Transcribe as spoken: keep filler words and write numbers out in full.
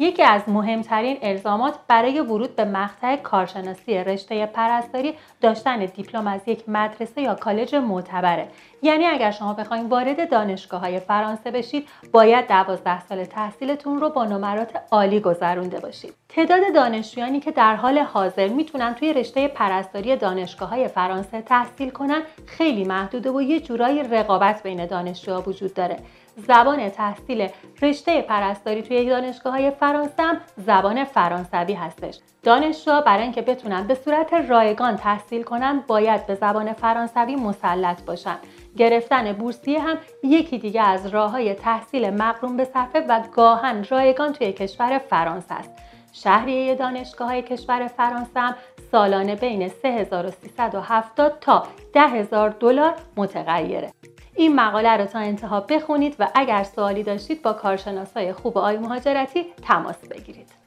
یکی از مهمترین الزامات برای ورود به مقطع کارشناسی رشته پرستاری داشتن دیپلم از یک مدرسه یا کالج معتبره. یعنی اگر شما بخواید وارد دانشگاه‌های فرانسه بشید، باید دوازده سال تحصیلتون رو با نمرات عالی گذرونده باشید. تعداد دانشجویانی که در حال حاضر میتونن توی رشته پرستاری دانشگاه‌های فرانسه تحصیل کنن خیلی محدوده و یه جورایی رقابت بین دانشجوها وجود داره. زبان تحصیل رشته پرستاری توی دانشگاه‌های فرانسه هم زبان فرانسوی هستش. دانشجوها برای اینکه بتونن به صورت رایگان تحصیل کنن باید به زبان فرانسوی مسلط باشن. گرفتن بورسیه هم یکی دیگه از راه‌های تحصیل مقرون به صفحه و گاهن رایگان توی کشور فرانسه است. شهریه دانشگاه‌های کشور فرانسه هم سالانه بین سه هزار و سیصد و هفتاد تا ده هزار دلار متغیره. این مقاله رو تا انتها بخونید و اگر سوالی داشتید با کارشناسای خوب آی مهاجرتی تماس بگیرید.